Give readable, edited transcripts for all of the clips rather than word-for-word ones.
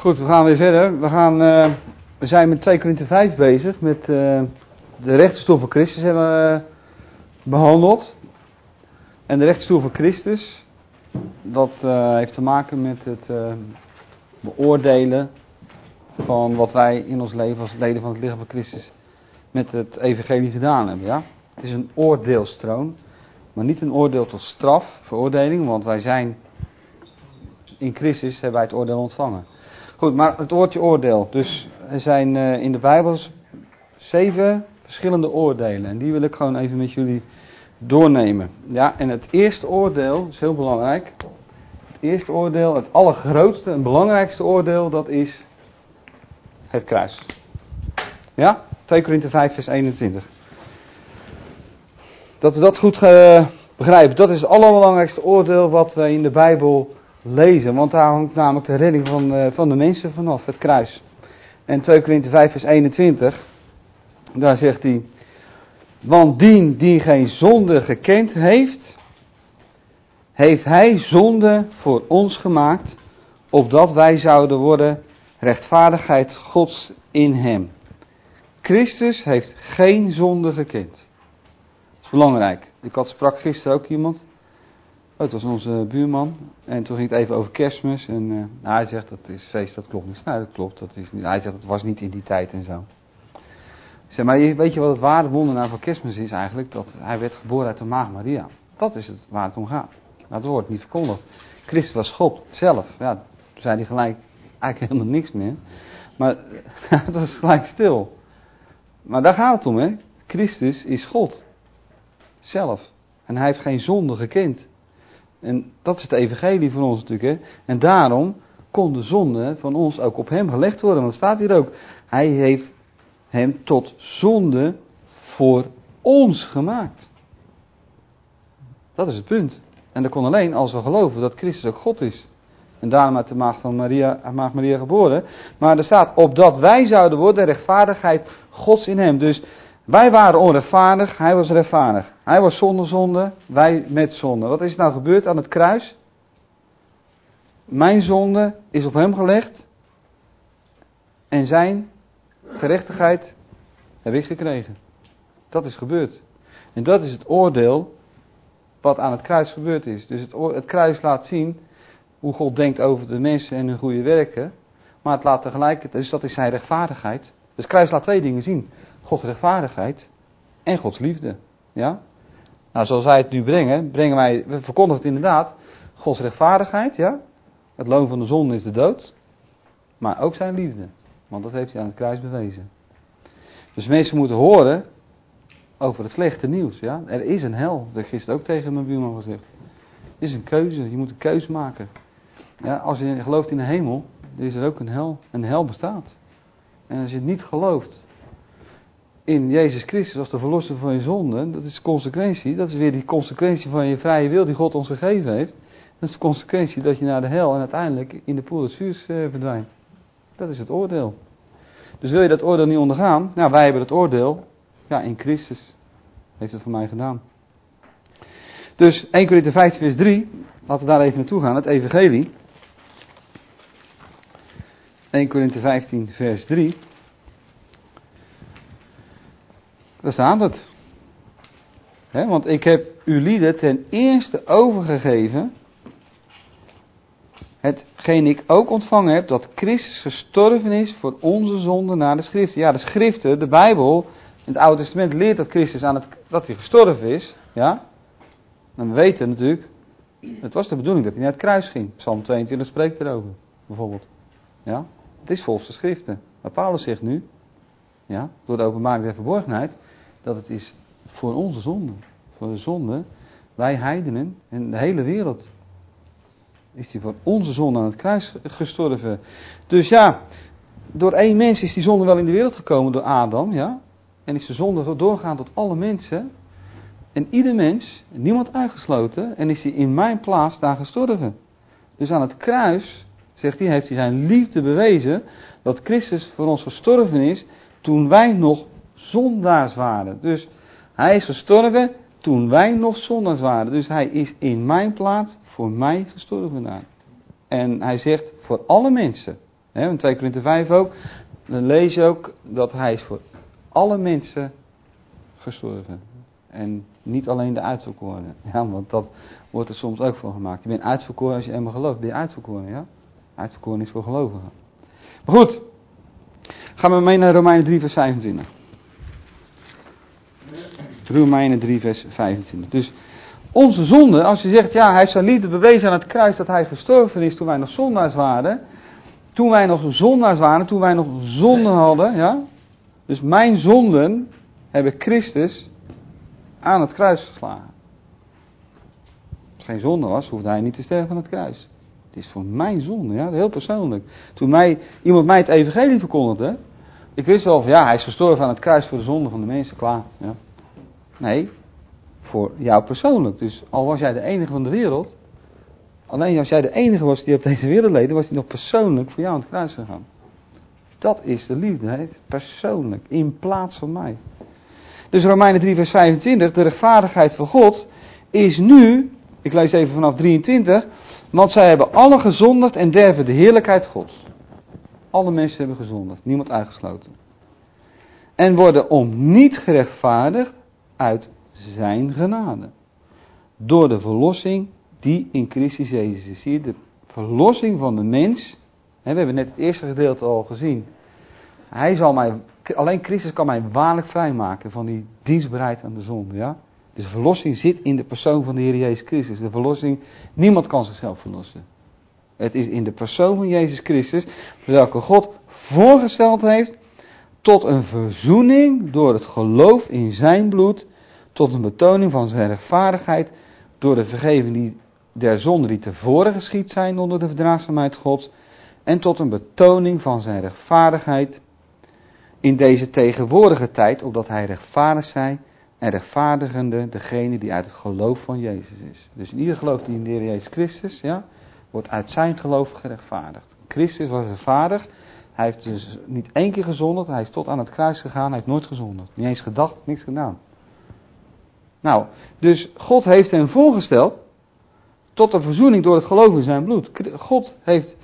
Goed, we gaan weer verder. We zijn met 2 Korinthe 5 bezig. Met de rechterstoel van Christus hebben we behandeld. En de rechterstoel van Christus, dat heeft te maken met het beoordelen van wat wij in ons leven als leden van het lichaam van Christus met het evangelie gedaan hebben. Ja? Het is een oordeelstroon, maar niet een oordeel tot straf, veroordeling, want wij zijn in Christus, hebben wij het oordeel ontvangen. Goed, maar het woordje oordeel. Dus er zijn in de Bijbel 7 verschillende oordelen. En die wil ik gewoon even met jullie doornemen. Ja, en het eerste oordeel is heel belangrijk. Het eerste oordeel, het allergrootste en belangrijkste oordeel, dat is het kruis. Ja, 2 Korinthe 5 vers 21. Dat we dat goed begrijpen. Dat is het allerbelangrijkste oordeel wat we in de Bijbel lezen. Want daar hangt namelijk de redding van de mensen vanaf, het kruis. En 2 Korinthe 5 vers 21, daar zegt hij: want die geen zonde gekend heeft, heeft hij zonde voor ons gemaakt, opdat wij zouden worden rechtvaardigheid Gods in hem. Christus heeft geen zonde gekend. Dat is belangrijk. Ik sprak gisteren ook iemand. Het was onze buurman. En toen ging het even over Kerstmis. En hij zegt dat is feest, dat klopt niet. Nou, dat klopt. Dat is niet. Hij zegt dat was niet in die tijd en zo. Ik zeg, maar weet je wat het ware wonder nou van Kerstmis is eigenlijk? Dat hij werd geboren uit de maagd Maria. Dat is het waar het om gaat. Nou, dat wordt niet verkondigd. Christus was God zelf. Ja, toen zei hij gelijk eigenlijk helemaal niks meer. Maar het was gelijk stil. Maar daar gaat het om, hè. Christus is God zelf. En hij heeft geen zonde gekend. En dat is het evangelie van ons natuurlijk, hè. En daarom kon de zonde van ons ook op hem gelegd worden. Want het staat hier ook. Hij heeft hem tot zonde voor ons gemaakt. Dat is het punt. En dat kon alleen als we geloven dat Christus ook God is. En daarom uit de maagd Maria geboren. Maar er staat, opdat wij zouden worden rechtvaardigheid Gods in hem. Dus wij waren onrechtvaardig, hij was rechtvaardig. Hij was zonder zonde, wij met zonde. Wat is er nou gebeurd aan het kruis? Mijn zonde is op hem gelegd. En zijn gerechtigheid heb ik gekregen. Dat is gebeurd. En dat is het oordeel wat aan het kruis gebeurd is. Dus het kruis laat zien hoe God denkt over de mensen en hun goede werken. Maar het laat tegelijkertijd, dus dat is zijn rechtvaardigheid. Dus het kruis laat 2 dingen zien. Gods rechtvaardigheid en Gods liefde. Ja? Nou, zoals wij het nu brengen we verkondigen het inderdaad. Gods rechtvaardigheid, ja. Het loon van de zonde is de dood. Maar ook zijn liefde. Want dat heeft hij aan het kruis bewezen. Dus mensen moeten horen over het slechte nieuws. Ja? Er is een hel. Dat heb ik gisteren ook tegen mijn buurman gezegd. Het is een keuze. Je moet een keuze maken. Ja, als je gelooft in de hemel, dan is er ook een hel. Een hel bestaat. En als je niet gelooft in Jezus Christus als de verlosser van je zonde, dat is de consequentie. Dat is weer die consequentie van je vrije wil die God ons gegeven heeft. Dat is de consequentie dat je naar de hel en uiteindelijk in de poel des vuurs verdwijnt. Dat is het oordeel. Dus wil je dat oordeel niet ondergaan? Nou, wij hebben het oordeel. Ja, in Christus heeft het voor mij gedaan. Dus 1 Korinthe 15 vers 3. Laten we daar even naartoe gaan. Het evangelie. 1 Korinthe 15 vers 3. Daar staat het. Want ik heb u lieden ten eerste overgegeven hetgeen ik ook ontvangen heb, dat Christus gestorven is voor onze zonden naar de schriften. Ja, de schriften, de Bijbel, in het Oude Testament leert dat Christus dat hij gestorven is. Ja. En we weten natuurlijk, het was de bedoeling dat hij naar het kruis ging. Psalm 22 spreekt erover, bijvoorbeeld. Ja. Het is volgens de schriften. Maar Paulus zegt nu, ja, door de openbaring der verborgenheid, dat het is voor onze zonde. Voor de zonde, wij heidenen en de hele wereld. Is hij voor onze zonde aan het kruis gestorven. Dus ja, door 1 mens is die zonde wel in de wereld gekomen, door Adam, ja. En is de zonde doorgaan tot alle mensen. En ieder mens, niemand uitgesloten, en is hij in mijn plaats daar gestorven. Dus aan het kruis, zegt hij, heeft hij zijn liefde bewezen, dat Christus voor ons gestorven is, toen wij nog zondaars waren. Dus hij is gestorven toen wij nog zondaars waren. Dus hij is in mijn plaats voor mij gestorven daar. En hij zegt voor alle mensen. In 2 Korinthe 5 ook. Dan lees je ook dat hij is voor alle mensen gestorven. En niet alleen de uitverkorenen. Ja, want dat wordt er soms ook van gemaakt. Je bent uitverkoren als je eenmaal gelooft. Ben je uitverkoren, ja? Uitverkoren is voor gelovigen. Maar goed. Gaan we mee naar Romeinen 3 vers 25. Romeinen 3 vers 25. Dus onze zonde, als je zegt, ja, hij heeft zijn liefde bewezen aan het kruis dat hij gestorven is toen wij nog zondaars waren. Toen wij nog zonde hadden, ja. Dus mijn zonden hebben Christus aan het kruis geslagen. Als het geen zonde was, hoefde hij niet te sterven aan het kruis. Het is voor mijn zonde, ja, heel persoonlijk. Toen iemand mij het evangelie verkondigde, ik wist wel van, ja, hij is gestorven aan het kruis voor de zonde van de mensen, klaar. Ja. Nee, voor jou persoonlijk. Dus al was jij de enige van de wereld, alleen als jij de enige was die op deze wereld leefde, was hij nog persoonlijk voor jou aan het kruis gegaan. Dat is de liefde, hè? Persoonlijk, in plaats van mij. Dus Romeinen 3 vers 25, de rechtvaardigheid van God is nu, ik lees even vanaf 23, want zij hebben alle gezondigd en derven de heerlijkheid Gods. Alle mensen hebben gezondigd, niemand uitgesloten. En worden om niet gerechtvaardigd uit zijn genade. Door de verlossing die in Christus Jezus is. Zie je, de verlossing van de mens. We hebben net het eerste gedeelte al gezien. Alleen Christus kan mij waarlijk vrijmaken van die dienstbaarheid aan de zonde. Ja? Dus de verlossing zit in de persoon van de Heer Jezus Christus. De verlossing, niemand kan zichzelf verlossen. Het is in de persoon van Jezus Christus, welke God voorgesteld heeft tot een verzoening door het geloof in zijn bloed, tot een betoning van zijn rechtvaardigheid door de vergeving der zonden die tevoren geschied zijn onder de verdraagzaamheid Gods, en tot een betoning van zijn rechtvaardigheid in deze tegenwoordige tijd, opdat hij rechtvaardig zij en rechtvaardigende degene die uit het geloof van Jezus is. Dus in ieder geloof die in de Heer Jezus Christus, ja, wordt uit zijn geloof gerechtvaardigd. Christus was rechtvaardig. Hij heeft dus niet 1 keer gezondigd. Hij is tot aan het kruis gegaan. Hij heeft nooit gezondigd. Niet eens gedacht, niks gedaan. Nou, dus God heeft hem voorgesteld tot de verzoening door het geloof in zijn bloed. God heeft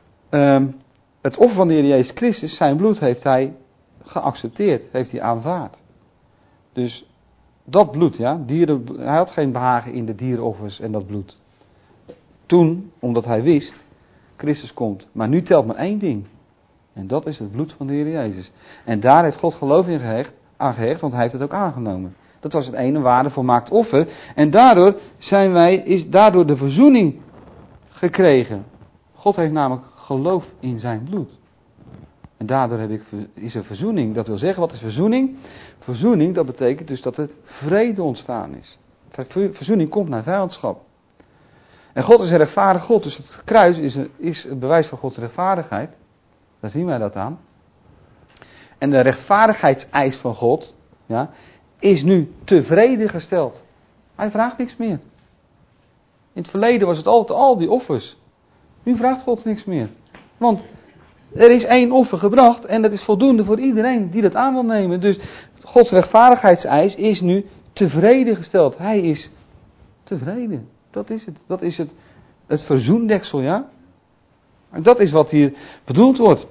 het offer van de Heer Jezus Christus, zijn bloed, heeft hij geaccepteerd. Heeft hij aanvaard. Dus dat bloed, ja, hij had geen behagen in de dierenoffers en dat bloed. Toen, omdat hij wist, Christus komt. Maar nu telt maar 1 ding. En dat is het bloed van de Heer Jezus. En daar heeft God geloof aan gehecht, want hij heeft het ook aangenomen. Dat was het ene ware volmaakt offer. En daardoor is daardoor de verzoening gekregen. God heeft namelijk geloof in zijn bloed. En daardoor is er verzoening. Dat wil zeggen, wat is verzoening? Verzoening, dat betekent dus dat er vrede ontstaan is. Verzoening komt naar vijandschap. En God is een rechtvaardig God, dus het kruis is het bewijs van Gods rechtvaardigheid. Daar zien wij dat aan. En de rechtvaardigheidseis van God, ja, is nu tevreden gesteld. Hij vraagt niks meer. In het verleden was het altijd al die offers. Nu vraagt God niks meer. Want er is 1 offer gebracht en dat is voldoende voor iedereen die dat aan wil nemen. Dus Gods rechtvaardigheidseis is nu tevreden gesteld. Hij is tevreden. Dat is het. Dat is het verzoendeksel, ja. En dat is wat hier bedoeld wordt.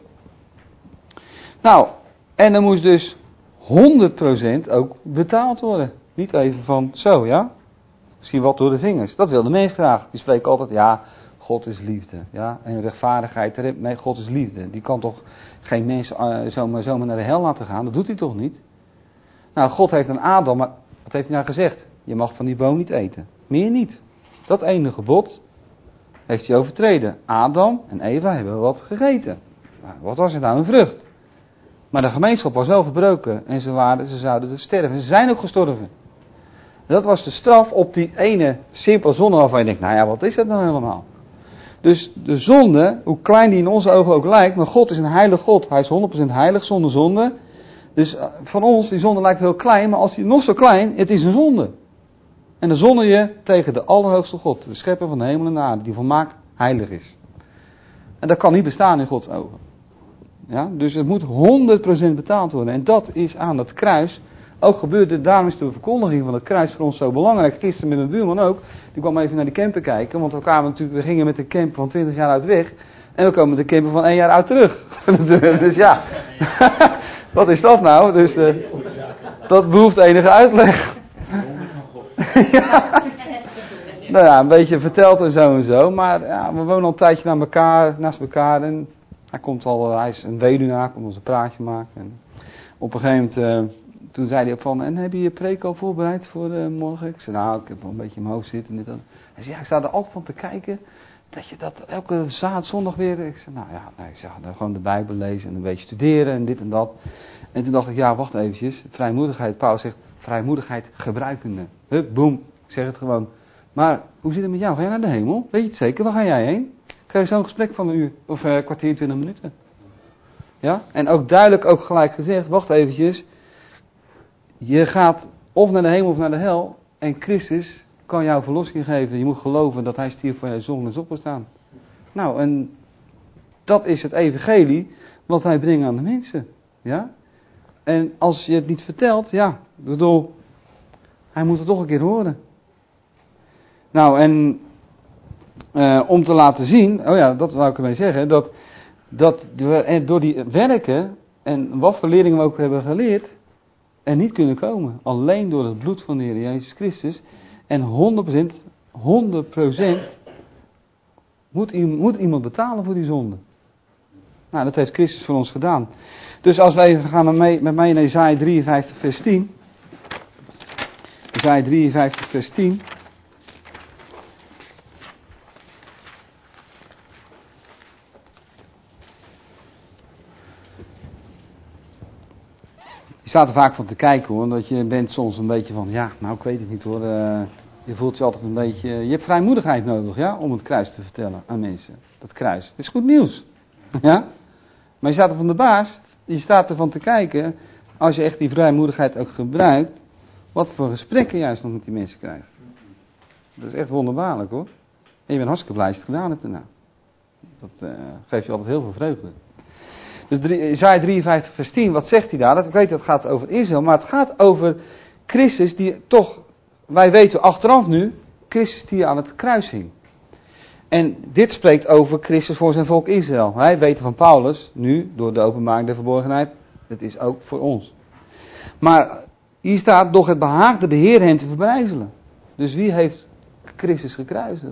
Nou, en er moest dus 100% ook betaald worden. Niet even van zo, ja. Misschien wat door de vingers. Dat wil de mens graag. Die spreken altijd, ja, God is liefde. Ja? En rechtvaardigheid, nee, God is liefde. Die kan toch geen mensen zomaar naar de hel laten gaan. Dat doet hij toch niet? Nou, God heeft aan Adam, maar wat heeft hij nou gezegd? Je mag van die boom niet eten. Meer niet. Dat ene gebod heeft hij overtreden. Adam en Eva hebben wat gegeten. Maar wat was het nou? Een vrucht. Maar de gemeenschap was wel verbroken. En ze zouden dus sterven. Ze zijn ook gestorven. Dat was de straf op die ene simpele zonde waarvan je denkt, nou ja, wat is dat nou helemaal? Dus de zonde, hoe klein die in onze ogen ook lijkt, maar God is een heilig God. Hij is 100% heilig zonder zonde. Dus van ons, die zonde lijkt heel klein, maar als die nog zo klein, het is een zonde. En dan zonde je tegen de Allerhoogste God, de schepper van de hemel en de aarde, die volmaakt heilig is. En dat kan niet bestaan in Gods ogen. Ja? Dus het moet 100% betaald worden. En dat is aan het kruis ook gebeurd. Daarom is de verkondiging van het kruis voor ons zo belangrijk. Gisteren met mijn buurman ook. Die kwam even naar die camper kijken. Want we gingen met een camper van 20 jaar uit weg. En we komen de kinderen van 1 jaar oud terug. Dus ja, wat is dat nou? Dus dat behoeft enige uitleg. Ja. Nou ja, een beetje verteld en zo. Maar ja, we wonen al een tijdje naast elkaar. En hij is een weduwnaar, komt ons een praatje maken. En op een gegeven moment, toen zei hij van, en heb je je preek al voorbereid voor morgen? Ik zei, nou, ik heb wel een beetje in mijn hoofd zitten. En dit en. Hij zei, ja, ik sta er altijd van te kijken. Dat je dat elke zondag weer. Ik zei, nou ja, nee, ik zeg, gewoon de Bijbel lezen en een beetje studeren en dit en dat. En toen dacht ik, ja, wacht eventjes. Vrijmoedigheid, Paulus zegt, vrijmoedigheid gebruikende. Hup, boem, ik zeg het gewoon. Maar hoe zit het met jou? Ga jij naar de hemel? Weet je het zeker? Waar ga jij heen? Krijg je zo'n gesprek van een uur of kwartier, 20 minuten. Ja? En ook duidelijk ook gelijk gezegd, wacht eventjes. Je gaat of naar de hemel of naar de hel. En Christus kan jou verlossing geven. Je moet geloven dat hij stierf voor je zonde en is opgestaan. Nou, en dat is het evangelie wat wij brengen aan de mensen. Ja? En als je het niet vertelt, ja, ik bedoel, hij moet het toch een keer horen. Nou, en om te laten zien, oh ja, dat wou ik ermee zeggen, dat we door die werken, en wat voor leerlingen we ook hebben geleerd, er niet kunnen komen. Alleen door het bloed van de Heer Jezus Christus. En 100% moet iemand betalen voor die zonde. Nou, dat heeft Christus voor ons gedaan. Dus als wij even gaan met mij in Jesaja 53 vers 10. Jesaja 53 vers 10. Je staat er vaak van te kijken hoor, omdat je bent soms een beetje van, ja, nou ik weet het niet hoor. Je voelt je altijd een beetje, je hebt vrijmoedigheid nodig, ja, om het kruis te vertellen aan mensen. Dat kruis, het is goed nieuws. Ja? Maar je staat er van de baas, je staat er van te kijken, als je echt die vrijmoedigheid ook gebruikt, wat voor gesprekken juist nog met die mensen krijgt. Dat is echt wonderbaarlijk hoor. En je bent hartstikke blij als je het gedaan hebt daarna. Dat geeft je altijd heel veel vreugde. Dus Jesaja 53 vers 10, wat zegt hij daar? Ik weet dat het gaat over Israël, maar het gaat over Christus die toch, wij weten achteraf nu, Christus die aan het kruis hing. En dit spreekt over Christus voor zijn volk Israël. Wij weten van Paulus, nu, door de openbaring der verborgenheid, het is ook voor ons. Maar hier staat, doch het behaagde de Heer hem te verbrijzelen. Dus wie heeft Christus gekruisigd?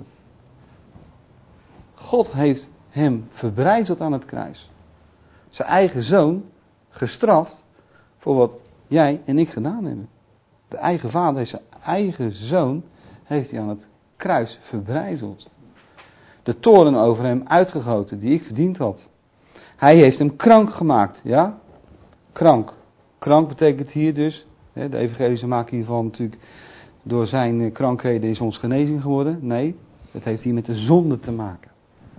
God heeft hem verbrijzeld aan het kruis. Zijn eigen zoon gestraft voor wat jij en ik gedaan hebben. De eigen vader heeft zijn eigen zoon heeft hij aan het kruis verbrijzeld. De toorn over hem uitgegoten die ik verdiend had. Hij heeft hem krank gemaakt, ja? Krank. Krank betekent hier dus, de evangelische maken hiervan natuurlijk, door zijn krankheden is ons genezing geworden. Nee, het heeft hier met de zonde te maken.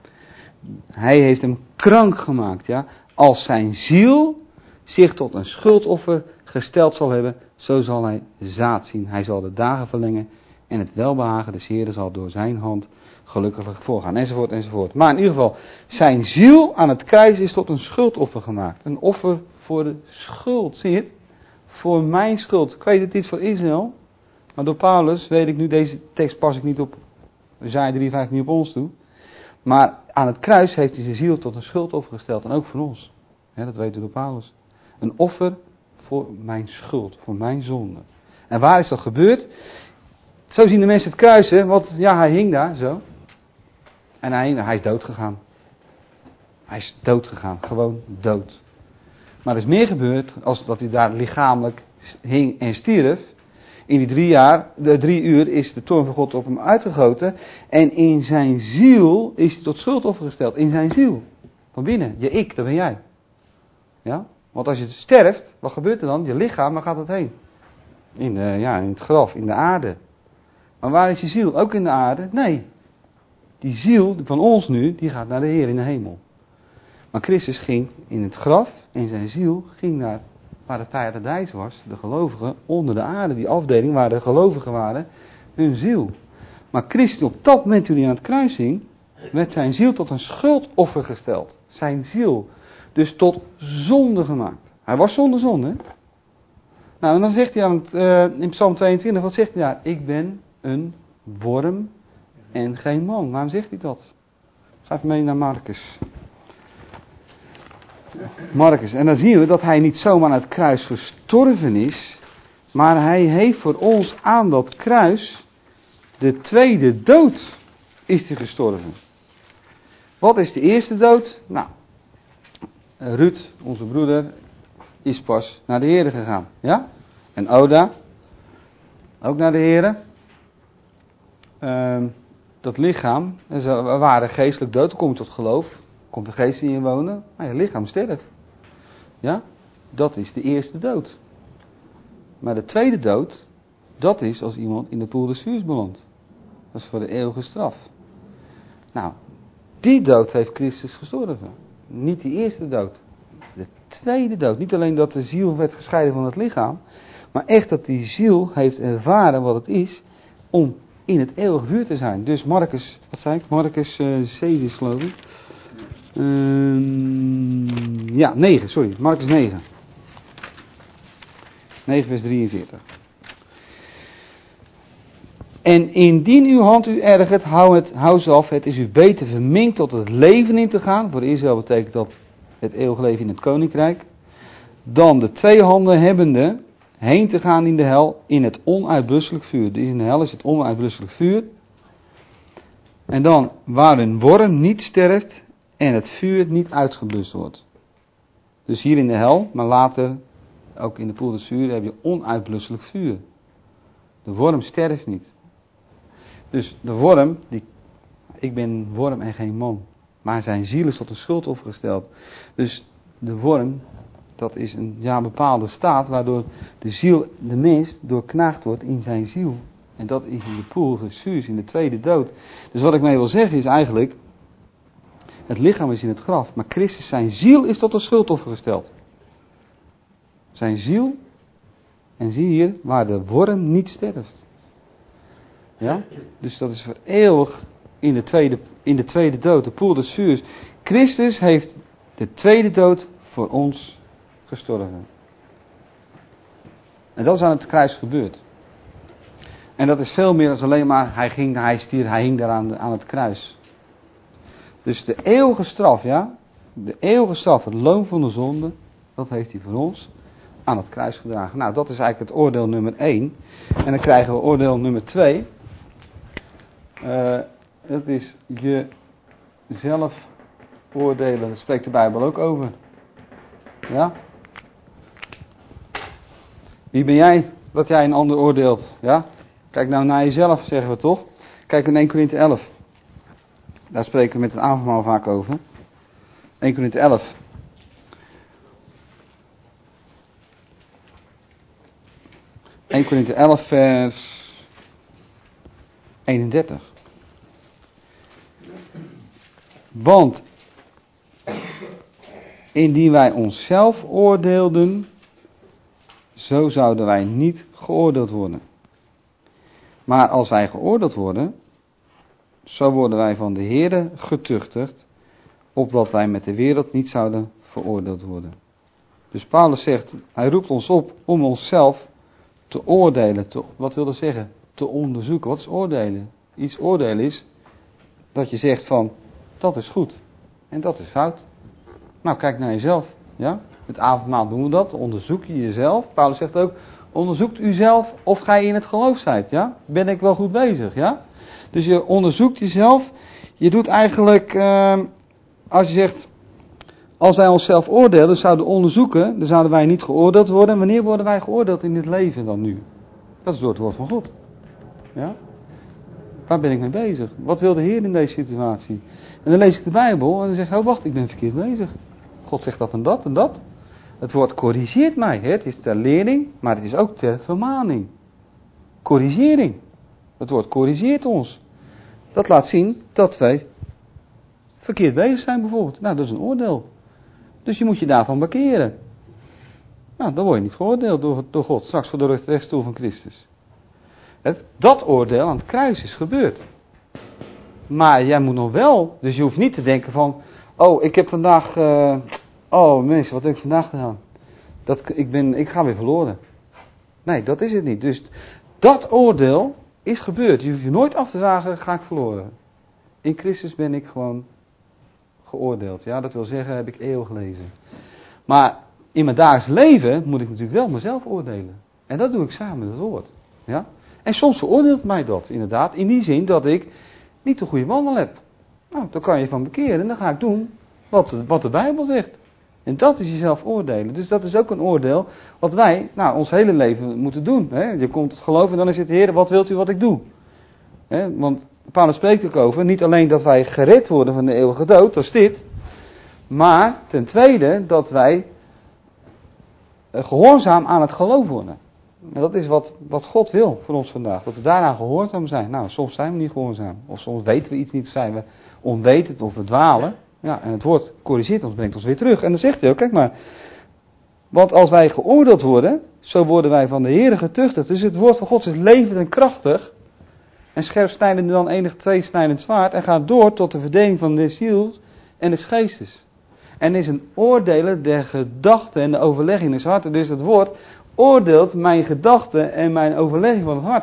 Hij heeft hem krank gemaakt, ja? Als zijn ziel zich tot een schuldoffer gesteld zal hebben, zo zal hij zaad zien. Hij zal de dagen verlengen en het welbehagen des Heeren zal door zijn hand gelukkig voorgaan, enzovoort, enzovoort. Maar in ieder geval, zijn ziel aan het kruis is tot een schuldoffer gemaakt. Een offer voor de schuld, zie je het? Voor mijn schuld. Ik weet het iets voor Israël, maar door Paulus weet ik nu, deze tekst pas ik niet op, Jesaja 53 niet op ons toe. Maar aan het kruis heeft hij zijn ziel tot een schuldoffer gesteld. En ook voor ons. Ja, dat weten we door Paulus. Een offer voor mijn schuld. Voor mijn zonde. En waar is dat gebeurd? Zo zien de mensen het kruisen. Want ja, hij hing daar zo. En hij is dood gegaan. Hij is dood gegaan. Gewoon dood. Maar er is meer gebeurd. Als dat hij daar lichamelijk hing en stierf. In die 3 uur is de toorn van God op hem uitgegoten. En in zijn ziel is hij tot schuldoffer gesteld. In zijn ziel. Van binnen. Je ik, dat ben jij. Ja? Want als je sterft, wat gebeurt er dan? Je lichaam, waar gaat het heen? In het graf, in de aarde. Maar waar is je ziel? Ook in de aarde? Nee. Die ziel van ons nu, die gaat naar de Heer in de hemel. Maar Christus ging in het graf en zijn ziel ging naar waar het paradijs was, de gelovigen, onder de aarde, die afdeling waar de gelovigen waren, hun ziel. Maar Christus op dat moment toen hij aan het kruis hing, werd zijn ziel tot een schuldoffer gesteld. Zijn ziel. Dus tot zonde gemaakt. Hij was zonder zonde. Nou, en dan zegt hij in Psalm 22, wat zegt hij daar? Ik ben een worm en geen man. Waarom zegt hij dat? Ga even mee naar Marcus. Marcus. En dan zien we dat hij niet zomaar aan het kruis gestorven is, maar hij heeft voor ons aan dat kruis de tweede dood is hij gestorven. Wat is de eerste dood? Nou, Ruud, onze broeder, is pas naar de Heere gegaan. Ja? En Oda, ook naar de Heere. Dat lichaam, we waren geestelijk dood, dan kom je tot geloof. Komt de geest in je wonen, maar je lichaam sterft. Ja? Dat is de eerste dood. Maar de tweede dood, dat is als iemand in de poel des vuurs belandt. Dat is voor de eeuwige straf. Nou, die dood heeft Christus gestorven. Niet die eerste dood. De tweede dood. Niet alleen dat de ziel werd gescheiden van het lichaam, maar echt dat die ziel heeft ervaren wat het is om in het eeuwige vuur te zijn. Dus Marcus, wat zei ik? Marcus 7 is geloof ik. 9, sorry. Marcus 9. 9 vers 43. En indien uw hand u ergert, hou ze af. Het is u beter verminkt tot het leven in te gaan. Voor Israël betekent dat het eeuwige leven in het koninkrijk. Dan de twee handen hebbende heen te gaan in de hel in het onuitblusselijk vuur. Dus in de hel is het onuitblusselijk vuur. En dan waar een worm niet sterft en het vuur niet uitgeblust wordt. Dus hier in de hel, maar later ook in de poel des vuur heb je onuitblusselijk vuur. De worm sterft niet. Dus de worm, ik ben worm en geen man. Maar zijn ziel is tot een schuldoffer gesteld. Dus de worm, dat is een bepaalde staat waardoor de ziel, de mens, doorknaagd wordt in zijn ziel. En dat is in de poel des vuurs, in de tweede dood. Dus wat ik mee wil zeggen is eigenlijk, het lichaam is in het graf, maar Christus, zijn ziel is tot een schuldoffer gesteld. Zijn ziel, en zie hier, waar de worm niet sterft. Ja? Dus dat is voor eeuwig in de tweede dood, de poel des vuurs. Christus heeft de tweede dood voor ons gestorven. En dat is aan het kruis gebeurd. En dat is veel meer dan alleen maar, hij hing daar aan het kruis. Dus de eeuwige straf, ja, de eeuwige straf, het loon van de zonde, dat heeft hij voor ons aan het kruis gedragen. Nou, dat is eigenlijk het oordeel nummer 1. En dan krijgen we oordeel nummer 2. Dat is jezelf oordelen, daar spreekt de Bijbel ook over. Ja? Wie ben jij, dat jij een ander oordeelt? Ja? Kijk nou naar jezelf, zeggen we toch? Kijk in 1 Korinthe 11. Daar spreken we met het avondmaal vaak over. 1 Korinthe 11. ...1 Korinthe 11 vers 31. Want indien wij onszelf oordeelden, zo zouden wij niet geoordeeld worden. Maar als wij geoordeeld worden, zo worden wij van de Heere getuchtigd, opdat wij met de wereld niet zouden veroordeeld worden. Dus Paulus zegt, hij roept ons op om onszelf te oordelen. Wat wil dat zeggen? Te onderzoeken. Wat is oordelen? Iets oordelen is dat je zegt van, dat is goed en dat is fout. Nou, kijk naar jezelf. Ja? Met avondmaal doen we dat. Onderzoek je jezelf. Paulus zegt ook, onderzoekt u zelf of gij in het geloof zijt. Ja? Ben ik wel goed bezig? Ja? Dus je onderzoekt jezelf. Je doet eigenlijk, als je zegt, als wij onszelf oordelen, zouden onderzoeken, dan zouden wij niet geoordeeld worden. Wanneer worden wij geoordeeld in dit leven dan nu? Dat is door het woord van God. Ja? Waar ben ik mee bezig? Wat wil de Heer in deze situatie? En dan lees ik de Bijbel en dan zeg ik, oh wacht, ik ben verkeerd bezig. God zegt dat en dat en dat. Het woord corrigeert mij. Het is ter lering, maar het is ook ter vermaning. Corrigering. Het woord corrigeert ons. Dat laat zien dat wij verkeerd bezig zijn bijvoorbeeld. Nou, dat is een oordeel. Dus je moet je daarvan bekeren. Nou, dan word je niet geoordeeld door God. Straks voor de rechtstoel van Christus. Dat oordeel aan het kruis is gebeurd. Maar jij moet nog wel. Dus je hoeft niet te denken van. Oh, ik heb vandaag. Oh mensen, wat heb ik vandaag gedaan? Ik ga weer verloren. Nee, dat is het niet. Dus dat oordeel is gebeurd. Je hoeft je nooit af te vragen, ga ik verloren. In Christus ben ik gewoon geoordeeld. Ja, dat wil zeggen, heb ik eeuwig gelezen. Maar in mijn dagelijks leven moet ik natuurlijk wel mezelf oordelen. En dat doe ik samen met het woord. Ja? En soms veroordeelt mij dat inderdaad, in die zin dat ik niet de goede wandel heb. Nou, dan kan je van bekeren en dan ga ik doen wat de Bijbel zegt. En dat is jezelf oordelen. Dus dat is ook een oordeel wat wij ons hele leven moeten doen. Hè? Je komt het geloven en dan is het, Heer, wat wilt u wat ik doe? Hè? Want Paulus spreekt ook over, niet alleen dat wij gered worden van de eeuwige dood, dat is dit. Maar ten tweede dat wij gehoorzaam aan het geloof worden. En dat is wat God wil voor ons vandaag. Dat we daaraan gehoorzaam zijn. Nou, soms zijn we niet gehoorzaam. Of soms weten we iets niet, zijn we onwetend of we dwalen. Ja, en het woord corrigeert ons, brengt ons weer terug. En dan zegt hij ook, kijk maar. Want als wij geoordeeld worden, zo worden wij van de Heere getuchtigd. Dus het woord van God is levend en krachtig. En scherp snijdend dan enig tweesnijdend zwaard. En gaat door tot de verdeling van de ziel en des geestes. En is een oordeler der gedachten en de overlegging des harten. Dus het woord oordeelt mijn gedachten en mijn overlegging van het hart.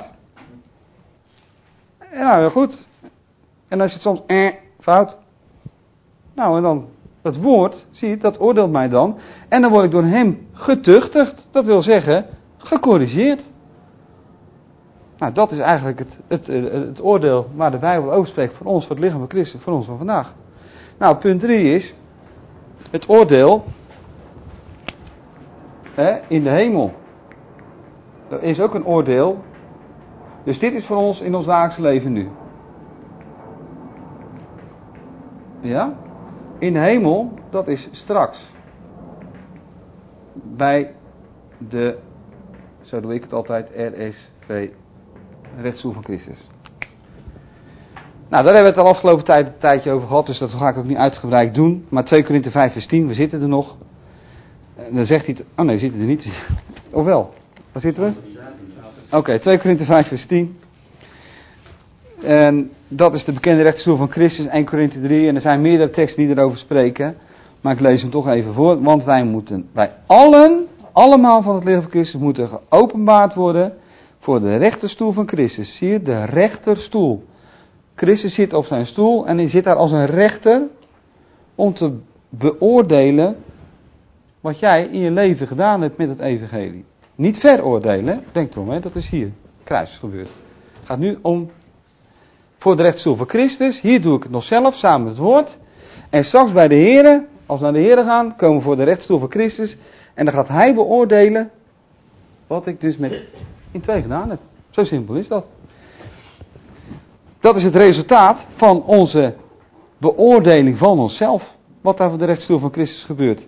En nou, heel goed. En dan is het soms fout. Nou, en dan het woord, zie je, dat oordeelt mij dan. En dan word ik door hem getuchtigd. Dat wil zeggen, gecorrigeerd. Nou, dat is eigenlijk het oordeel waar de Bijbel over spreekt voor ons, voor het lichaam van Christus, voor ons van vandaag. Nou, punt 3 is het oordeel in de hemel. Er is ook een oordeel. Dus dit is voor ons in ons dagelijks leven nu. Ja? In de hemel, dat is straks. Bij de, zo doe ik het altijd, RSV, rechtsstoel van Christus. Nou, daar hebben we het al afgelopen tijd een tijdje over gehad, dus dat ga ik ook niet uitgebreid doen. Maar 2 Korinthe 5 vers 10, we zitten er nog. En dan zegt hij, oh nee, we zitten er niet. Of wel? Waar zitten we? Oké, 2 Korinthe 5 vers 10. En dat is de bekende rechtsstoel van Christus, 1 Korinthe 3. En er zijn meerdere teksten die erover spreken. Maar ik lees hem toch even voor. Want wij allemaal van het lichaam van Christus, moeten geopenbaard worden voor de rechterstoel van Christus. Zie je, de rechterstoel. Christus zit op zijn stoel en hij zit daar als een rechter om te beoordelen wat jij in je leven gedaan hebt met het evangelie. Niet veroordelen, denk erom, hè, dat is hier, kruis gebeurd. Het gaat nu om voor de rechterstoel van Christus. Hier doe ik het nog zelf, samen met het woord. En straks bij de Here, als we naar de Here gaan, komen we voor de rechterstoel van Christus. En dan gaat hij beoordelen wat ik dus in 2 gedaan heb. Zo simpel is dat. Dat is het resultaat van onze beoordeling van onszelf. Wat daar voor de rechterstoel van Christus gebeurt.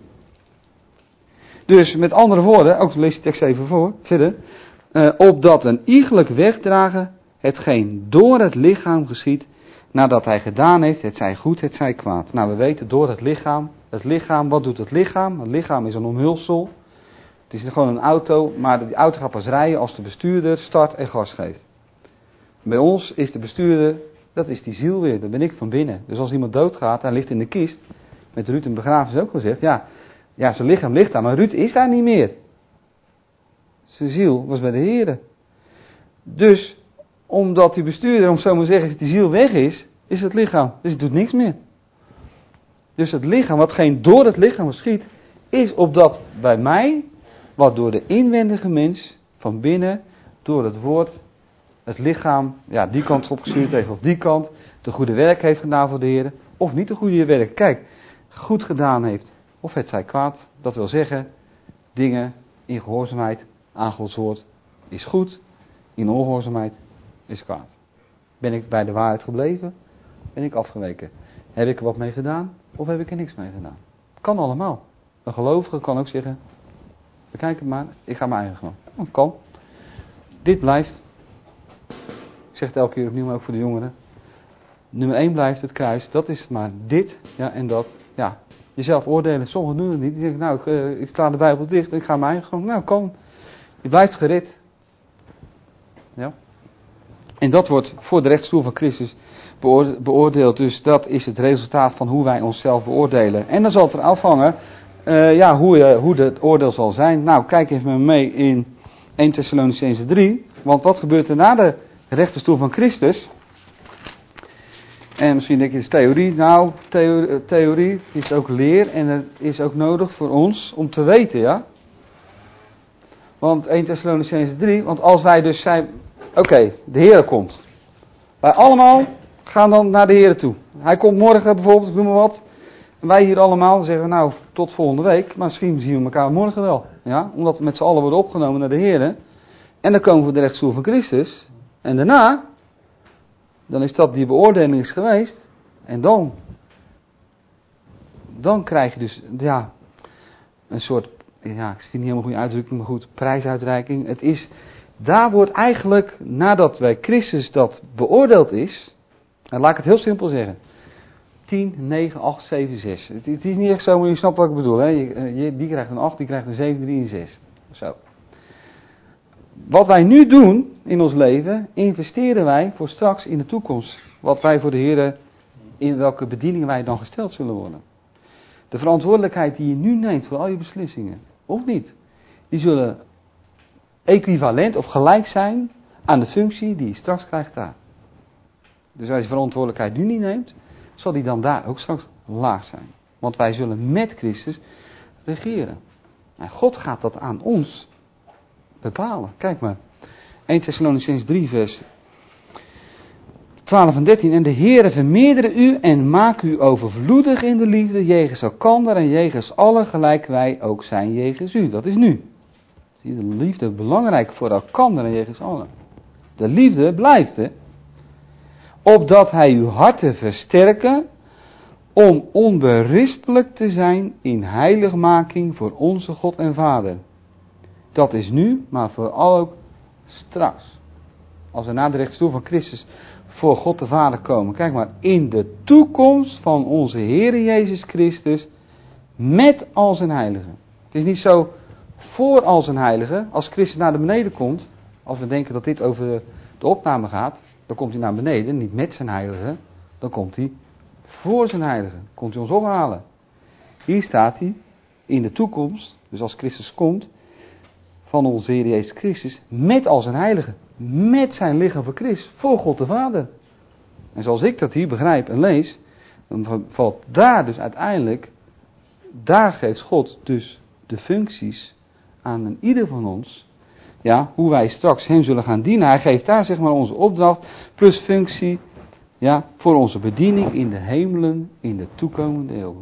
Dus met andere woorden, ook lees die tekst even voor, verder. Opdat een iegelijk wegdragen hetgeen door het lichaam geschiet, nadat hij gedaan heeft, het zij goed, het zij kwaad. Nou, we weten door het lichaam. Het lichaam, wat doet het lichaam? Het lichaam is een omhulsel. Het is gewoon een auto, maar die auto gaat pas rijden als de bestuurder start en gas geeft. Bij ons is de bestuurder, dat is die ziel weer, dat ben ik van binnen. Dus als iemand doodgaat, hij ligt in de kist, met Ruud en begrafenis ook gezegd, ja, zijn lichaam ligt daar, maar Ruud is daar niet meer. Zijn ziel was bij de Here. Dus, omdat die bestuurder, om zo maar te zeggen, die ziel weg is het lichaam. Dus het doet niks meer. Dus het lichaam, watgeen door het lichaam geschiet, is opdat bij mij, wat door de inwendige mens, van binnen, door het woord, het lichaam, ja, die kant opgestuurd heeft of die kant, de goede werk heeft gedaan voor de Heer, of niet de goede werk. Kijk, goed gedaan heeft, of het zij kwaad. Dat wil zeggen, dingen in gehoorzaamheid aan Gods woord is goed, in ongehoorzaamheid is kwaad. Ben ik bij de waarheid gebleven? Ben ik afgeweken? Heb ik er wat mee gedaan? Of heb ik er niks mee gedaan? Kan allemaal. Een gelovige kan ook zeggen, bekijk het maar, ik ga mijn eigen gang. Dat kan. Dit blijft. Ik zeg het elke keer opnieuw, maar ook voor de jongeren. Nummer 1 blijft het kruis. Dat is maar dit, ja, en dat. Ja, jezelf oordelen. Sommigen doen het niet. Die denken, nou, ik sla de Bijbel dicht en ik ga mijn eigen gang. Nou, kan. Je blijft gered. Ja. En dat wordt voor de rechtsstoel van Christus beoordeeld. Dus dat is het resultaat van hoe wij onszelf beoordelen. En dan zal het er afhangen hoe het oordeel zal zijn. Nou, kijk even met me mee in 1 Thessalonicenzen 3. Want wat gebeurt er na de rechterstoel van Christus? En misschien denk je, het is theorie. Nou, theorie is ook leer en het is ook nodig voor ons om te weten, ja. Want 1 Thessalonicenzen 3, want als wij dus zijn, oké, de Heer komt. Wij allemaal gaan dan naar de Heer toe. Hij komt morgen bijvoorbeeld, ik noem maar wat. En wij hier allemaal zeggen, nou, tot volgende week. Maar misschien zien we elkaar morgen wel. Ja? Omdat we met z'n allen worden opgenomen naar de Heer. En dan komen we de rechtsstoel van Christus. En daarna, dan is dat die beoordeling is geweest. En dan krijg je dus, ja, een soort, ja, ik vind het niet helemaal goede uitdrukking, maar goed, prijsuitreiking. Het is, daar wordt eigenlijk, nadat bij Christus dat beoordeeld is, en laat ik het heel simpel zeggen. 10, 9, 8, 7, 6. Het is niet echt zo, maar je snapt wat ik bedoel. Hè? Die krijgt een 8, die krijgt een 7, 3 en 6. Zo. Wat wij nu doen in ons leven, investeren wij voor straks in de toekomst. Wat wij voor de Heer, in welke bedieningen wij dan gesteld zullen worden. De verantwoordelijkheid die je nu neemt voor al je beslissingen, of niet, die zullen equivalent of gelijk zijn aan de functie die je straks krijgt daar. Dus als je verantwoordelijkheid nu niet neemt, zal die dan daar ook straks laag zijn. Want wij zullen met Christus regeren. En God gaat dat aan ons bepalen. Kijk maar. 1 Thessalonicenzen 3 vers 12 en 13. En de Heere vermeerdere u en maak u overvloedig in de liefde jegens elkander en jegens allen gelijk wij ook zijn jegens u. Dat is nu. Zie je, de liefde belangrijk voor elkander en jegens allen. De liefde blijft, hè. Opdat hij uw harten versterken, om onberispelijk te zijn in heiligmaking voor onze God en Vader. Dat is nu, maar vooral ook straks. Als we na de rechtsstoel van Christus voor God de Vader komen. Kijk maar, in de toekomst van onze Heere Jezus Christus met al zijn heiligen. Het is niet zo voor al zijn heiligen, als Christus naar de beneden komt, als we denken dat dit over de opname gaat, dan komt hij naar beneden, niet met zijn heiligen, dan komt hij voor zijn heiligen. Komt hij ons ophalen. Hier staat hij, in de toekomst, dus als Christus komt, van onze Heer Jezus Christus, met al zijn heiligen. Met zijn lichaam voor Christus, voor God de Vader. En zoals ik dat hier begrijp en lees, dan valt daar dus uiteindelijk, daar geeft God dus de functies aan een ieder van ons. Ja, hoe wij straks hem zullen gaan dienen. Hij geeft daar zeg maar onze opdracht, plus functie, ja, voor onze bediening in de hemelen in de toekomende eeuwen.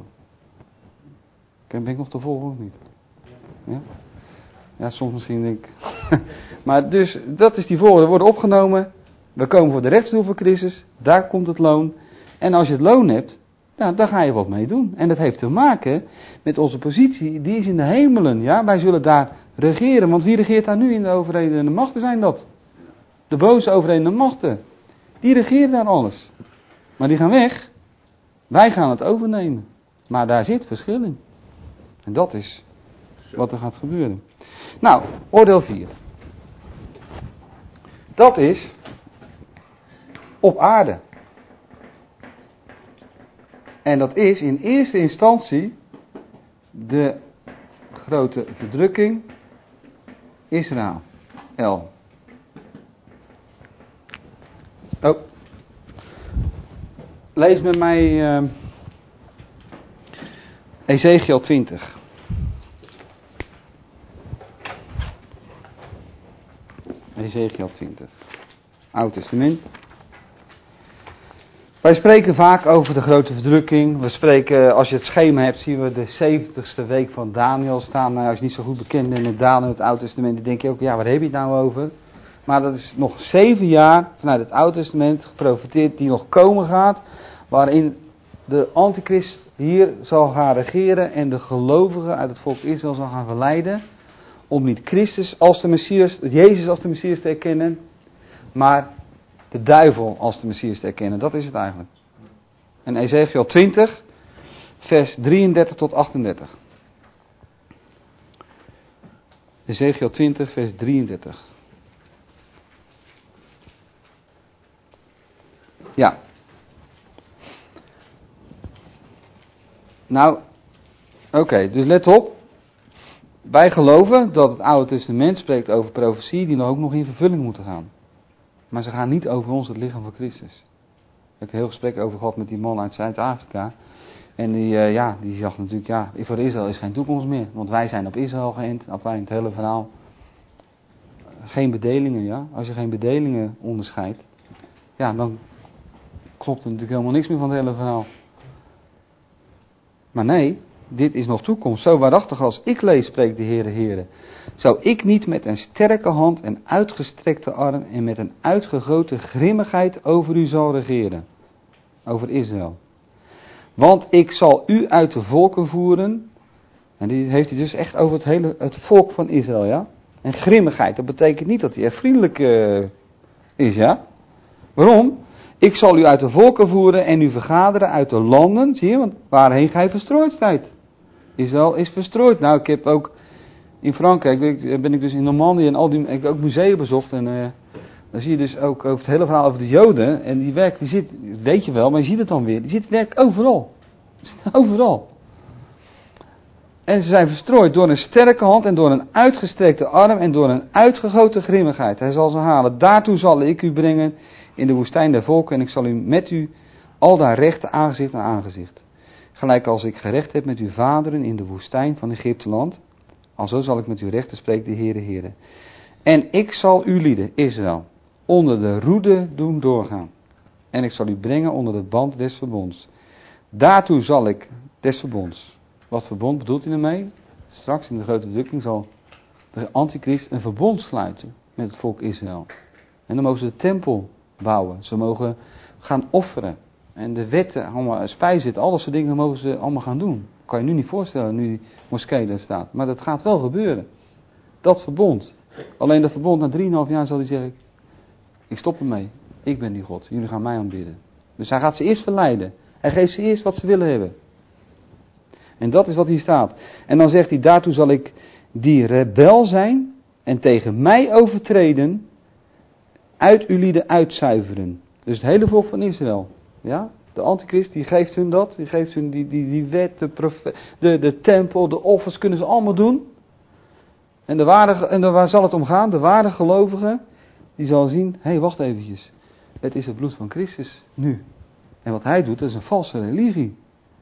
Ben ik nog te volgen of niet? Ja? Ja, soms misschien denk ik. Maar dus, dat is die volgende. We worden opgenomen. We komen voor de rechtsstoel van Christus. Daar komt het loon. En als je het loon hebt, nou, daar ga je wat mee doen. En dat heeft te maken met onze positie. Die is in de hemelen. Ja? Wij zullen daar regeren. Want wie regeert daar nu in de overheden en de machten zijn dat? De boze overheden en de machten. Die regeren daar alles. Maar die gaan weg. Wij gaan het overnemen. Maar daar zit verschil in. En dat is wat er gaat gebeuren. Nou, oordeel 4. Dat is op aarde. En dat is in eerste instantie de grote verdrukking Israël. Oh. Lees met mij Ezekiel 20. Ezekiel 20. Oud Testament. Wij spreken vaak over de grote verdrukking. We spreken, als je het schema hebt, zien we de 70ste week van Daniel staan. Nou, als je niet zo goed bekend bent met Daniel, het Oude Testament, dan denk je ook, ja, waar heb je het nou over? Maar dat is nog 7 jaar vanuit het Oude Testament geprofeteerd die nog komen gaat. Waarin de antichrist hier zal gaan regeren en de gelovigen uit het volk Israël zal gaan verleiden. Om niet Christus als de Messias, Jezus als de Messias te erkennen, maar de duivel als de Messias te erkennen. Dat is het eigenlijk. En Ezekiel 20, vers 33 tot 38. Ezekiel 20, vers 33. Ja. Nou, oké, dus let op. Wij geloven dat het Oude Testament spreekt over profetie die ook nog in vervulling moeten gaan. Maar ze gaan niet over ons, het lichaam van Christus. heb een heel gesprek over gehad met die man uit Zuid-Afrika. En die zag natuurlijk, voor Israël is geen toekomst meer. Want wij zijn op Israël geënt, afijn het hele verhaal. Geen bedelingen, ja. Als je geen bedelingen onderscheidt, dan klopt er natuurlijk helemaal niks meer van het hele verhaal. Maar nee, dit is nog toekomst. Zo waarachtig als ik lees, spreekt de Heere. Zou ik niet met een sterke hand en uitgestrekte arm en met een uitgegoten grimmigheid over u zal regeren. Over Israël. Want ik zal u uit de volken voeren. En die heeft hij dus echt over het volk van Israël, ja. En grimmigheid, dat betekent niet dat hij echt vriendelijk is, ja. Waarom? Ik zal u uit de volken voeren en u vergaderen uit de landen, zie je, want waarheen gij verstrooid zijt. Israël is verstrooid. Nou, ik heb ook in Frankrijk, ben ik dus in Normandië en ik heb ook musea bezocht en dan zie je dus ook over het hele verhaal over de Joden. En die zit, weet je wel, maar je ziet het dan weer, die werkt overal. Overal. En ze zijn verstrooid door een sterke hand en door een uitgestrekte arm en door een uitgegoten grimmigheid. Hij zal ze halen. Daartoe zal ik u brengen in de woestijn der volken en ik zal u met u aldaar rechten aangezicht aan aangezicht. Gelijk als ik gerecht heb met uw vaderen in de woestijn van Egypte land. Alzo zal ik met u rechten, spreekt de Heere. En ik zal uw lieden, Israël, onder de roede doen doorgaan. En ik zal u brengen onder het band des verbonds. Daartoe zal ik des verbonds. Wat verbond bedoelt hij ermee? Straks in de grote drukking zal de antichrist een verbond sluiten met het volk Israël. En dan mogen ze de tempel bouwen. Ze mogen gaan offeren. En de wetten, allemaal spijzen, al dat soort dingen mogen ze allemaal gaan doen. Kan je nu niet voorstellen, nu die moskee daar staat. Maar dat gaat wel gebeuren. Dat verbond. Alleen dat verbond na 3,5 jaar zal hij zeggen, ik stop ermee. Ik ben die God. Jullie gaan mij aanbidden. Dus hij gaat ze eerst verleiden. Hij geeft ze eerst wat ze willen hebben. En dat is wat hier staat. En dan zegt hij, daartoe zal ik die rebel zijn en tegen mij overtreden, uit uw lieden uitzuiveren. Dus het hele volk van Israël. Ja? De antichrist die geeft hun dat. Die geeft hun die wet, de tempel, de offers kunnen ze allemaal doen. En waar zal het om gaan? De ware gelovige, die zal zien, hé, wacht eventjes. Het is het bloed van Christus nu. En wat hij doet, dat is een valse religie.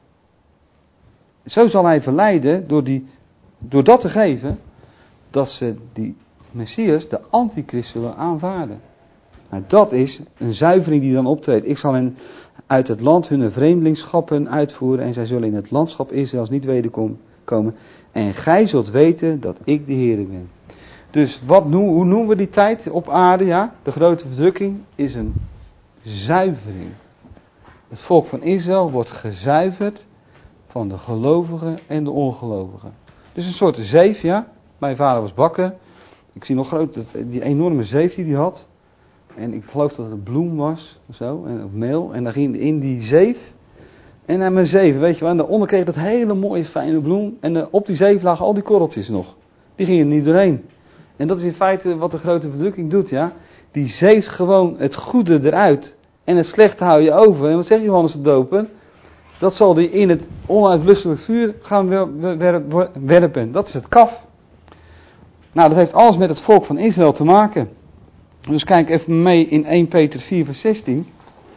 Zo zal hij verleiden door dat te geven, dat ze die Messias, de antichrist, zullen aanvaarden. Nou, dat is een zuivering die dan optreedt. Ik zal hen uit het land hun vreemdelingschappen uitvoeren en zij zullen in het landschap Israëls niet wederkomen. En gij zult weten dat ik de Heere ben. Dus hoe noemen we die tijd op aarde? Ja, de grote verdrukking is een zuivering. Het volk van Israël wordt gezuiverd van de gelovigen en de ongelovigen. Dus een soort zeef, ja. Mijn vader was bakker. Ik zie nog groot die enorme zeef die hij had. En ik geloof dat het bloem was, of zo, of meel. En dan ging in die zeef. En aan mijn zeef, weet je wel. En daaronder kreeg dat hele mooie fijne bloem. En op die zeef lagen al die korreltjes nog. Die gingen er niet doorheen. En dat is in feite wat de grote verdrukking doet, ja. Die zeeft gewoon het goede eruit. En het slechte hou je over. En wat zegt Johannes de Doper? Dat zal hij in het onuitblusselijk vuur gaan werpen. Dat is het kaf. Nou, dat heeft alles met het volk van Israël te maken. Dus kijk even mee in 1 Petrus 4 vers 16.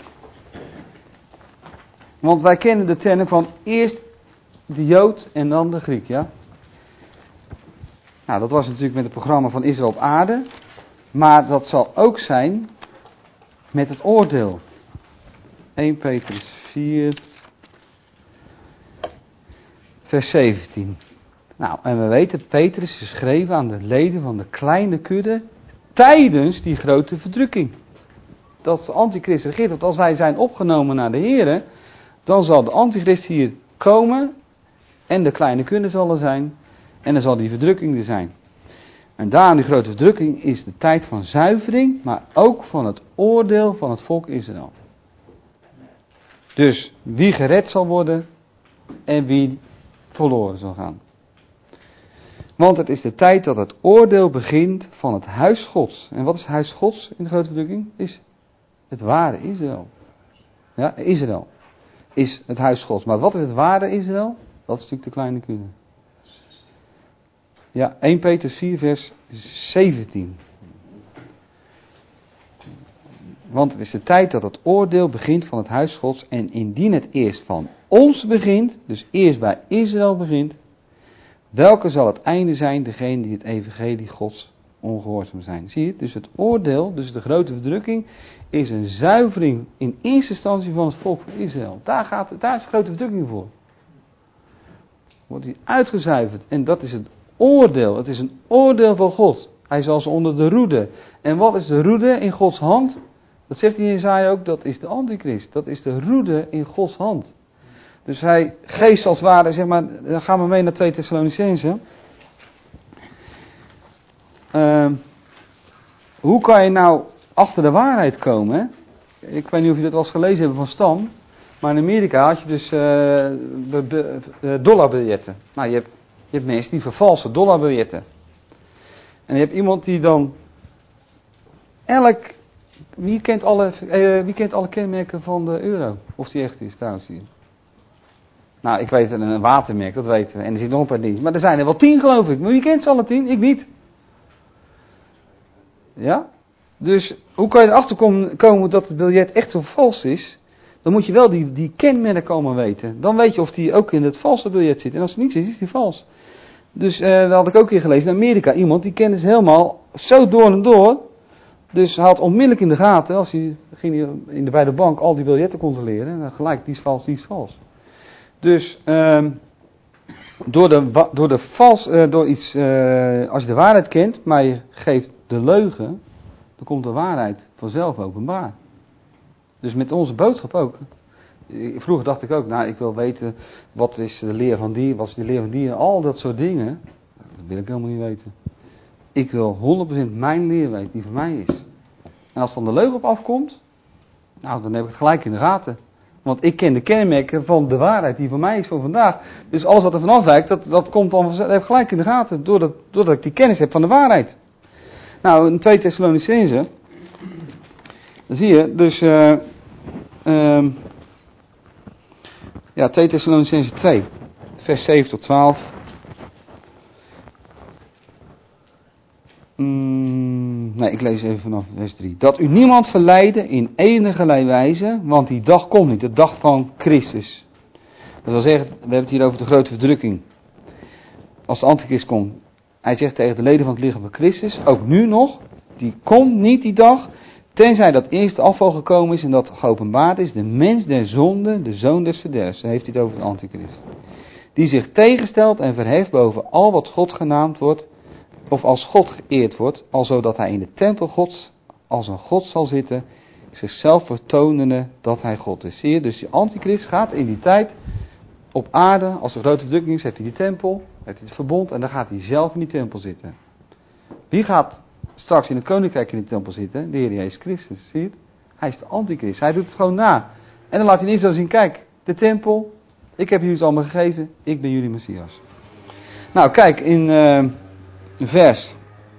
Want wij kennen de term van eerst de Jood en dan de Griek, ja. Nou, dat was natuurlijk met het programma van Israël op aarde. Maar dat zal ook zijn met het oordeel. 1 Petrus 4 vers 17. Nou, en we weten, Petrus is geschreven aan de leden van de kleine kudde tijdens die grote verdrukking. Dat de antichrist regeert. Want als wij zijn opgenomen naar de Here, dan zal de antichrist hier komen en de kleine kudde zal er zijn en dan zal die verdrukking er zijn. En daar in die grote verdrukking is de tijd van zuivering, maar ook van het oordeel van het volk Israël. Dus wie gered zal worden en wie verloren zal gaan. Want het is de tijd dat het oordeel begint van het huis Gods. En wat is het huis Gods in de grote verdrukking? Is het ware Israël. Ja, Israël is het huis Gods. Maar wat is het ware Israël? Dat is natuurlijk de kleine kudde. Ja, 1 Petrus 4 vers 17. Want het is de tijd dat het oordeel begint van het huis Gods. En indien het eerst van ons begint, dus eerst bij Israël begint, welke zal het einde zijn, degene die het evangelie Gods ongehoorzaam zijn. Zie je, dus het oordeel, dus de grote verdrukking, is een zuivering in eerste instantie van het volk van Israël. Daar is de grote verdrukking voor. Wordt hij uitgezuiverd. En dat is het oordeel. Het is een oordeel van God. Hij zal ze onder de roede. En wat is de roede in Gods hand? Dat zegt hij in Jesaja ook, dat is de antichrist. Dat is de roede in Gods hand. Dus hij geeft als het ware, zeg maar, dan gaan we mee naar 2 Thessalonicenzen. Hoe kan je nou achter de waarheid komen? Hè? Ik weet niet of je dat wel eens gelezen hebt van Stan. Maar in Amerika had je dus dollarbiljetten. Nou, je hebt mensen die vervalsen dollarbiljetten. En je hebt iemand die dan wie kent alle kenmerken van de euro? Of die echt is trouwens hier. Nou, ik weet een watermerk, dat weten we. En er zit nog een paar dingen. Maar er zijn er wel 10 geloof ik. Maar wie kent ze alle 10? Ik niet. Ja? Dus hoe kan je erachter komen dat het biljet echt zo vals is? Dan moet je wel die kenmerken komen weten. Dan weet je of die ook in het valse biljet zit. En als het niet zit, is die vals. Dus dat had ik ook hier gelezen. In Amerika iemand die kende ze helemaal zo door en door. Dus hij had onmiddellijk in de gaten. Als hij ging bij de bank al die biljetten controleren. En dan gelijk, die is vals, die is vals. Dus als je de waarheid kent, maar je geeft de leugen, dan komt de waarheid vanzelf openbaar. Dus met onze boodschap ook. Vroeger dacht ik ook, nou ik wil weten, wat is de leer van die, wat is de leer van die en al dat soort dingen. Dat wil ik helemaal niet weten. Ik wil 100% mijn leer weten, die van mij is. En als dan de leugen op afkomt, nou dan heb ik het gelijk in de gaten. Want ik ken de kenmerken van de waarheid die van mij is voor vandaag. Dus alles wat er vanaf wijkt, dat komt dan, dat heb ik gelijk in de gaten. Doordat ik die kennis heb van de waarheid. Nou, in 2 Thessalonicenzen, dan zie je dus, 2 Thessalonicenzen 2, vers 7 tot 12. Nee, ik lees even vanaf vers 3. Dat u niemand verleiden in enigerlei wijze, want die dag komt niet, de dag van Christus. Dat wil zeggen, we hebben het hier over de grote verdrukking. Als de antichrist komt, hij zegt tegen de leden van het lichaam van Christus, ook nu nog, die komt niet die dag, tenzij dat eerste afval gekomen is en dat geopenbaard is, de mens der zonde, de zoon des verderfs. Dan heeft hij het over de antichrist. Die zich tegenstelt en verheft boven al wat God genaamd wordt, of als God geëerd wordt, alzo dat hij in de tempel Gods als een God zal zitten, zichzelf vertonende dat hij God is. Zie je, dus die antichrist gaat in die tijd op aarde, als er grote verdrukking is, heeft hij die tempel, heeft hij het verbond en dan gaat hij zelf in die tempel zitten. Wie gaat straks in het koninkrijk in de tempel zitten? De Heer Jezus Christus, zie je het? Hij is de antichrist, hij doet het gewoon na. En dan laat hij niet zo zien, kijk, de tempel, ik heb jullie het allemaal gegeven, ik ben jullie Messias. Nou, kijk, in vers.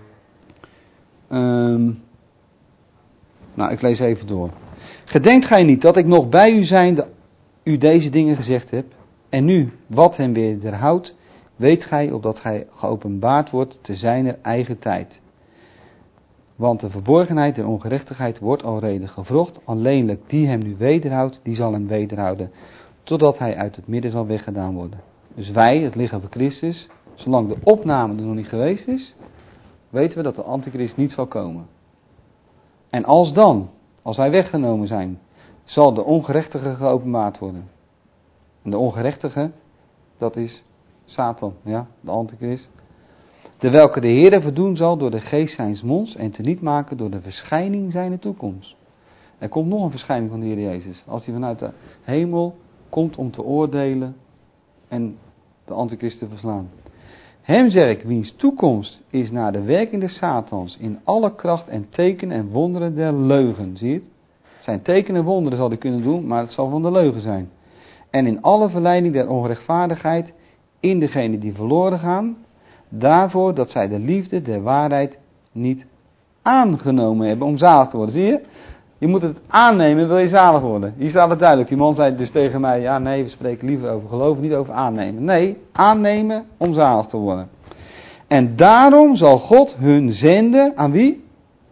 Ik lees even door. Gedenkt gij niet dat ik nog bij u zijnde u deze dingen gezegd heb? En nu, wat hem wederhoudt, weet gij opdat gij geopenbaard wordt te zijner eigen tijd. Want de verborgenheid der ongerechtigheid wordt alrede gevrocht. Alleenlijk die hem nu wederhoudt, die zal hem wederhouden. Totdat hij uit het midden zal weggedaan worden. Dus wij, het lichaam van Christus, zolang de opname er nog niet geweest is, weten we dat de antichrist niet zal komen. En als wij weggenomen zijn, zal de ongerechtige geopenbaard worden. En de ongerechtige, dat is Satan, ja, de antichrist. De welke de Heere verdoen zal door de geest zijns monds en teniet maken door de verschijning zijner toekomst. Er komt nog een verschijning van de Heer Jezus. Als hij vanuit de hemel komt om te oordelen en de antichrist te verslaan. Hem zeg ik, wiens toekomst is naar de werking des Satans in alle kracht en tekenen en wonderen der leugen. Zie je het? Zijn tekenen en wonderen zal hij kunnen doen, maar het zal van de leugen zijn. En in alle verleiding der onrechtvaardigheid in degene die verloren gaan, daarvoor dat zij de liefde der waarheid niet aangenomen hebben om zalig te worden. Zie je? Je moet het aannemen, wil je zalig worden. Hier staat het duidelijk. Die man zei dus tegen mij, ja nee, we spreken liever over geloven, niet over aannemen. Nee, aannemen om zalig te worden. En daarom zal God hun zenden, aan wie?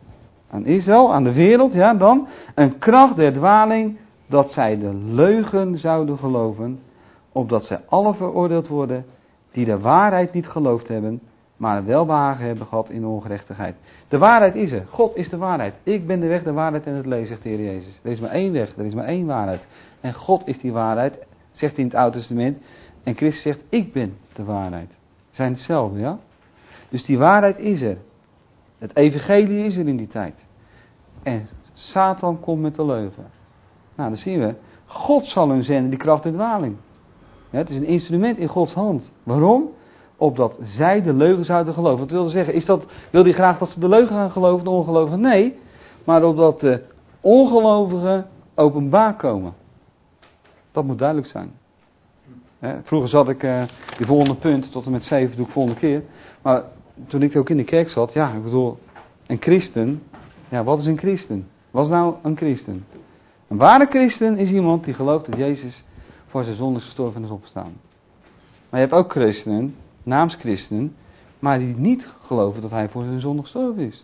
aan Israël, aan de wereld, ja, dan een kracht der dwaling, dat zij de leugen zouden geloven, opdat zij alle veroordeeld worden, die de waarheid niet geloofd hebben, maar wel behagen hebben gehad in ongerechtigheid. De waarheid is er. God is de waarheid. Ik ben de weg, de waarheid en het leven, zegt de Heer Jezus. Er is maar één weg, er is maar één waarheid. En God is die waarheid, zegt hij in het Oude Testament. En Christus zegt, ik ben de waarheid. Zijn hetzelfde, ja? Dus die waarheid is er. Het evangelie is er in die tijd. En Satan komt met de leugen. Nou, dan zien we. God zal hun zenden, die kracht en dwaling. Ja, het is een instrument in Gods hand. Waarom? Opdat zij de leugen zouden geloven. Wat wil dat zeggen? Wil hij graag dat ze de leugen gaan geloven, de ongelovigen? Nee. Maar opdat de ongelovigen openbaar komen. Dat moet duidelijk zijn. Vroeger zat ik, die volgende punt, tot en met 7 doe ik volgende keer. Maar toen ik ook in de kerk zat, ja, ik bedoel, een christen. Ja, wat is een christen? Wat is nou een christen? Een ware christen is iemand die gelooft dat Jezus voor zijn zonde is gestorven en is opgestaan. Maar je hebt ook christenen, naamschristenen, maar die niet geloven dat hij voor zijn zonde gestorven is.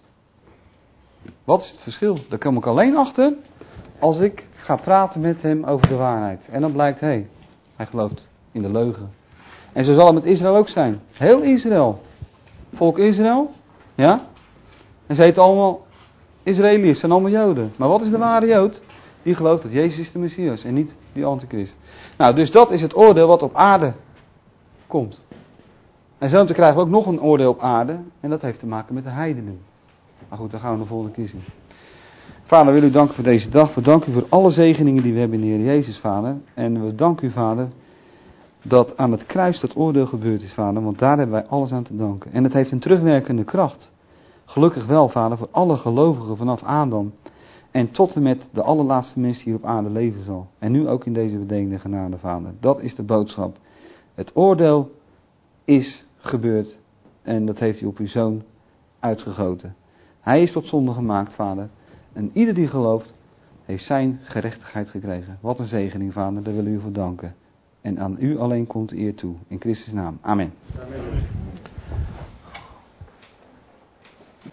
Wat is het verschil? Daar kom ik alleen achter als ik ga praten met hem over de waarheid. En dan blijkt, hij gelooft in de leugen. En zo zal het met Israël ook zijn. Heel Israël. Volk Israël. Ja. En ze heten allemaal Israëliërs, zijn allemaal Joden. Maar wat is de ware Jood? Die gelooft dat Jezus is de Messias en niet die antichrist. Nou, dus dat is het oordeel wat op aarde komt. En zo te krijgen we ook nog een oordeel op aarde. En dat heeft te maken met de heidenen. Maar goed, dan gaan we de volgende keer zien. Vader, we willen u danken voor deze dag. We danken u voor alle zegeningen die we hebben in de Heer Jezus, Vader. En we danken u, Vader, dat aan het kruis dat oordeel gebeurd is, Vader. Want daar hebben wij alles aan te danken. En het heeft een terugwerkende kracht. Gelukkig wel, Vader, voor alle gelovigen vanaf Adam. En tot en met de allerlaatste mens die hier op aarde leven zal. En nu ook in deze bedenkende genade, Vader. Dat is de boodschap. Het oordeel is gebeurd. En dat heeft u op uw Zoon uitgegoten. Hij is tot zonde gemaakt, Vader. En ieder die gelooft, heeft zijn gerechtigheid gekregen. Wat een zegening, Vader. Daar willen we u voor danken. En aan u alleen komt de eer toe. In Christus' naam. Amen. Amen.